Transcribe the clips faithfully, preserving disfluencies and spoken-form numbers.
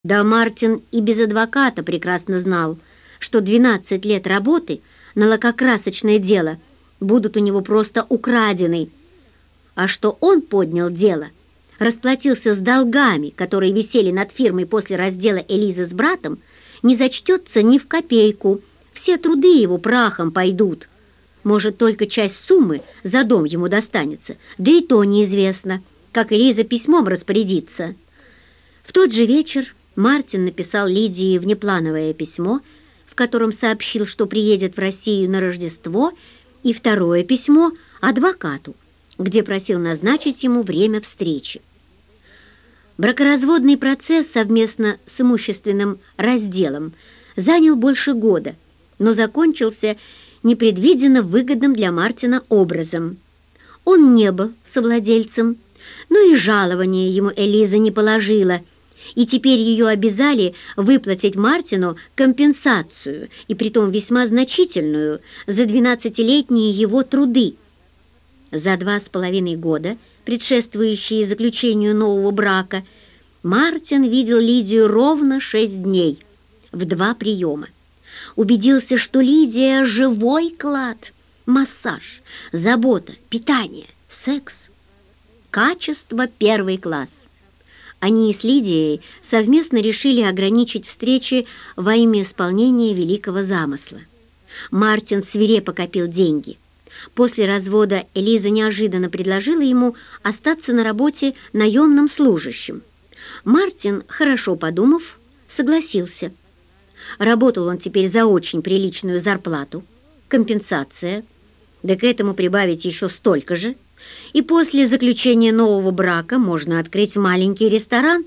Да Мартин и без адвоката прекрасно знал, что двенадцать лет работы на лакокрасочное дело будут у него просто украдены, а что он поднял дело, расплатился с долгами, которые висели над фирмой после раздела Элизы с братом, не зачтется ни в копейку, все труды его прахом пойдут. Может, только часть суммы за дом ему достанется, да и то неизвестно, как Элиза письмом распорядится. В тот же вечер Мартин написал Лидии внеплановое письмо, в котором сообщил, что приедет в Россию на Рождество, и второе письмо адвокату, где просил назначить ему время встречи. Бракоразводный процесс совместно с имущественным разделом занял больше года, но закончился непредвиденно выгодным для Мартина образом. Он не был совладельцем, но и жалование ему Элиза не положила, и теперь ее обязали выплатить Мартину компенсацию, и притом весьма значительную, за двенадцатилетние его труды. За два с половиной года, предшествующие заключению нового брака, Мартин видел Лидию ровно шесть дней, в два приема. Убедился, что Лидия – живой клад, массаж, забота, питание, секс. Качество первый класс. Они с Лидией совместно решили ограничить встречи во имя исполнения великого замысла. Мартин свирепо копил деньги. После развода Элиза неожиданно предложила ему остаться на работе наемным служащим. Мартин, хорошо подумав, согласился. Работал он теперь за очень приличную зарплату, компенсация, да к этому прибавить еще столько же, и после заключения нового брака можно открыть маленький ресторан.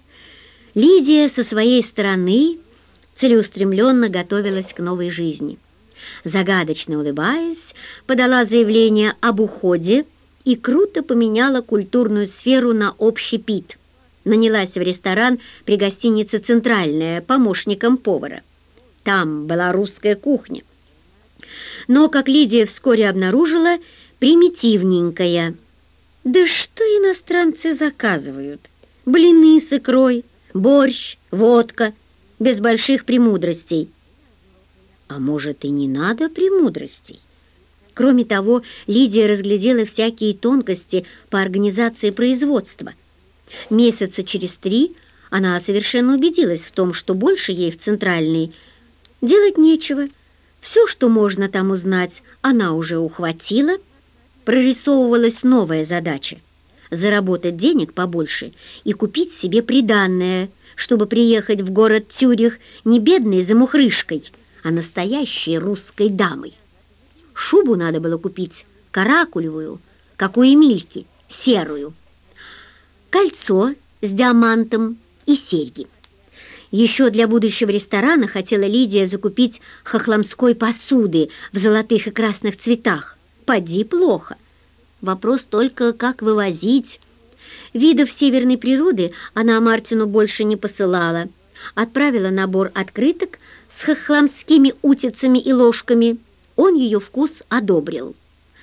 Лидия со своей стороны целеустремленно готовилась к новой жизни. Загадочно улыбаясь, подала заявление об уходе и круто поменяла культурную сферу на общепит. Нанялась в ресторан при гостинице «Центральная» помощником повара. Там была русская кухня. Но, как Лидия вскоре обнаружила, примитивненькая. Да что иностранцы заказывают? Блины с икрой, борщ, водка, без больших премудростей. А может, и не надо премудростей? Кроме того, Лидия разглядела всякие тонкости по организации производства. Месяца через три она совершенно убедилась в том, что больше ей в Центральной делать нечего. Все, что можно там узнать, она уже ухватила. Прорисовывалась новая задача – заработать денег побольше и купить себе приданное, чтобы приехать в город Цюрих не бедной замухрышкой, а настоящей русской дамой. Шубу надо было купить каракулевую, как у Эмильки, серую, кольцо с диамантом и серьги. Еще для будущего ресторана хотела Лидия закупить хохломской посуды в золотых и красных цветах. Поди плохо. Вопрос только, как вывозить. Видов северной природы она Мартину больше не посылала. Отправила набор открыток с хохломскими утицами и ложками. Он ее вкус одобрил.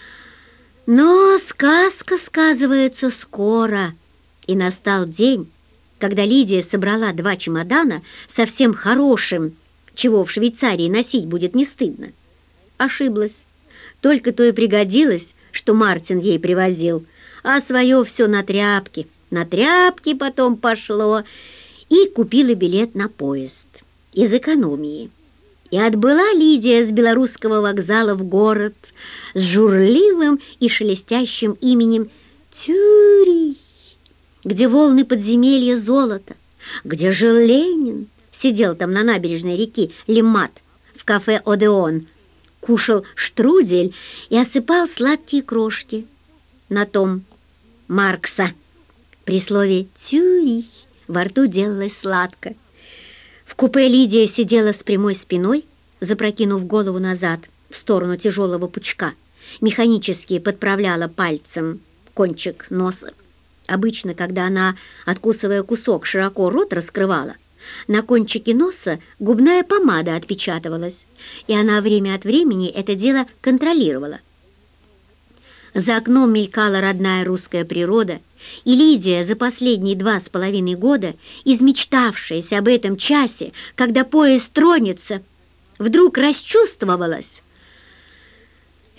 Но сказка сказывается скоро. И настал день, когда Лидия собрала два чемодана совсем хорошим, чего в Швейцарии носить будет не стыдно. Ошиблась. Только то и пригодилось, что Мартин ей привозил, а свое все на тряпки. На тряпки потом пошло, и купила билет на поезд из экономии. И отбыла Лидия с белорусского вокзала в город с журливым и шелестящим именем Цюрих, где волны подземелья золота, где жил Ленин, сидел там на набережной реки Лимат в кафе «Одеон», кушал штрудель и осыпал сладкие крошки на том Маркса. При слове «Цюрих» во рту делалось сладко. В купе Лидия сидела с прямой спиной, запрокинув голову назад в сторону тяжелого пучка, механически подправляла пальцем кончик носа. Обычно, когда она, откусывая кусок, широко рот раскрывала, на кончике носа губная помада отпечатывалась, и она время от времени это дело контролировала. За окном мелькала родная русская природа, И Лидия, за последние два с половиной года, измечтавшаяся об этом часе, когда поезд тронется, вдруг расчувствовалась